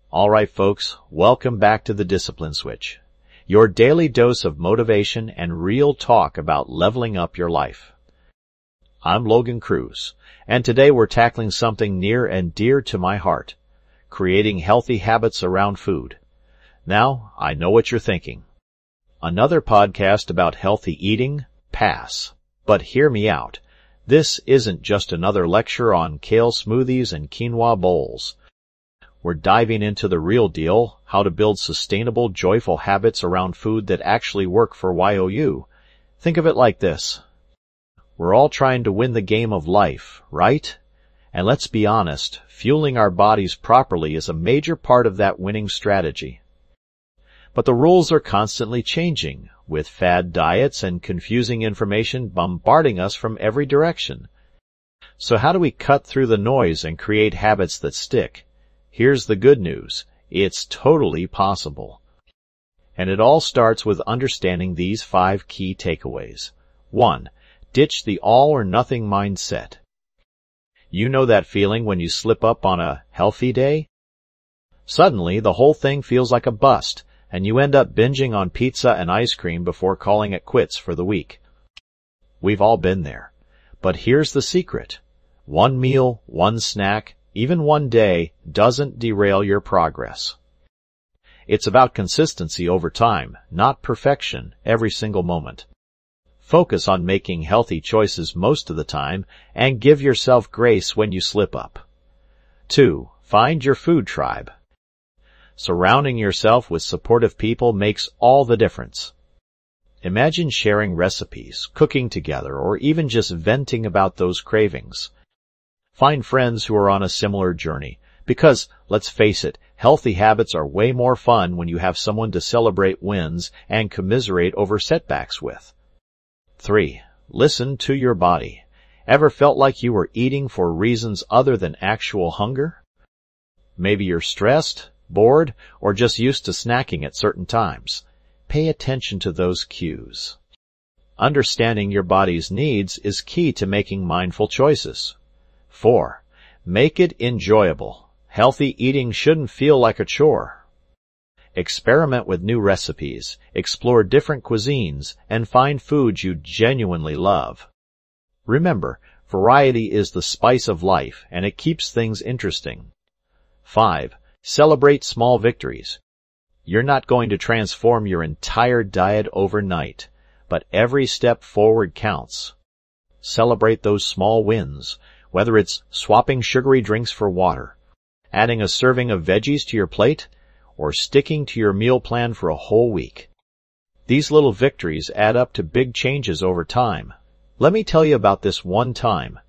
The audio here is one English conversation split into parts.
All right, folks, welcome back to the Discipline Switch, your daily dose of motivation and real talk about leveling up your life. I'm Logan Cruz, and today we're tackling something near and dear to my heart, creating healthy habits around food. Now, I know what you're thinking. Another podcast about healthy eating? Pass. But hear me out. This isn't just another lecture on kale smoothies and quinoa bowls. We're diving into the real deal, how to build sustainable, joyful habits around food that actually work for YOU. Think of it like this. We're all trying to win the game of life, right? And let's be honest, fueling our bodies properly is a major part of that winning strategy. But the rules are constantly changing, with fad diets and confusing information bombarding us from every direction. So how do we cut through the noise and create habits that stick? Here's the good news. It's totally possible. And it all starts with understanding these 5 key takeaways. 1. Ditch the all-or-nothing mindset. You know that feeling when you slip up on a healthy day? Suddenly, the whole thing feels like a bust, and you end up binging on pizza and ice cream before calling it quits for the week. We've all been there. But here's the secret. One meal, one snack, even one day doesn't derail your progress. It's about consistency over time, not perfection every single moment. Focus on making healthy choices most of the time and give yourself grace when you slip up. 2. Find your food tribe. Surrounding yourself with supportive people makes all the difference. Imagine sharing recipes, cooking together, or even just venting about those cravings. Find friends who are on a similar journey, because, let's face it, healthy habits are way more fun when you have someone to celebrate wins and commiserate over setbacks with. 3. Listen to your body. Ever felt like you were eating for reasons other than actual hunger? Maybe you're stressed, bored, or just used to snacking at certain times. Pay attention to those cues. Understanding your body's needs is key to making mindful choices. 4. Make it enjoyable. Healthy eating shouldn't feel like a chore. Experiment with new recipes, explore different cuisines, and find foods you genuinely love. Remember, variety is the spice of life, and it keeps things interesting. 5. Celebrate small victories. You're not going to transform your entire diet overnight, but every step forward counts. Celebrate those small wins. Whether it's swapping sugary drinks for water, adding a serving of veggies to your plate, or sticking to your meal plan for a whole week. These little victories add up to big changes over time. Let me tell you about this one time.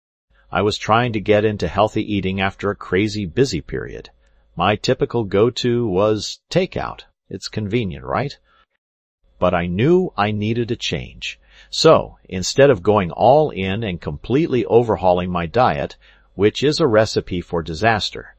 I was trying to get into healthy eating after a crazy busy period. My typical go-to was takeout. It's convenient, right? But I knew I needed a change. So, instead of going all in and completely overhauling my diet, which is a recipe for disaster,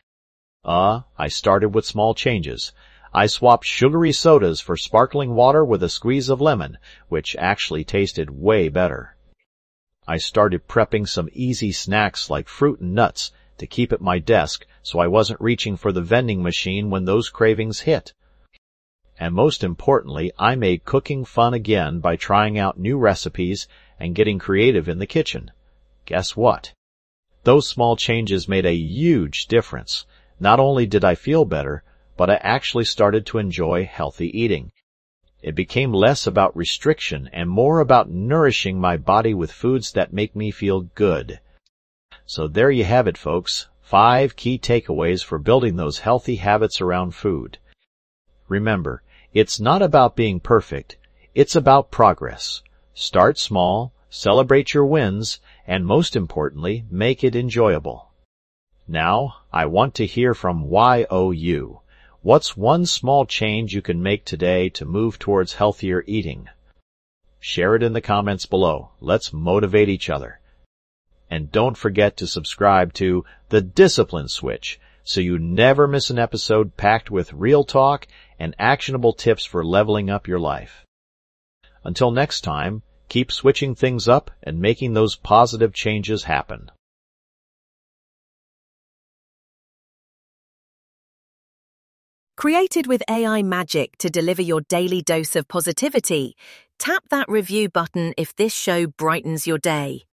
I started with small changes. I swapped sugary sodas for sparkling water with a squeeze of lemon, which actually tasted way better. I started prepping some easy snacks like fruit and nuts to keep at my desk so I wasn't reaching for the vending machine when those cravings hit. And most importantly, I made cooking fun again by trying out new recipes and getting creative in the kitchen. Guess what? Those small changes made a huge difference. Not only did I feel better, but I actually started to enjoy healthy eating. It became less about restriction and more about nourishing my body with foods that make me feel good. So there you have it, folks. 5 key takeaways for building those healthy habits around food. Remember, it's not about being perfect. It's about progress. Start small, celebrate your wins, and most importantly, make it enjoyable. Now, I want to hear from YOU. What's one small change you can make today to move towards healthier eating? Share it in the comments below. Let's motivate each other. And don't forget to subscribe to The Discipline Switch so you never miss an episode packed with real talk and actionable tips for leveling up your life. Until next time, keep switching things up and making those positive changes happen. Created with AI magic to deliver your daily dose of positivity, tap that review button if this show brightens your day.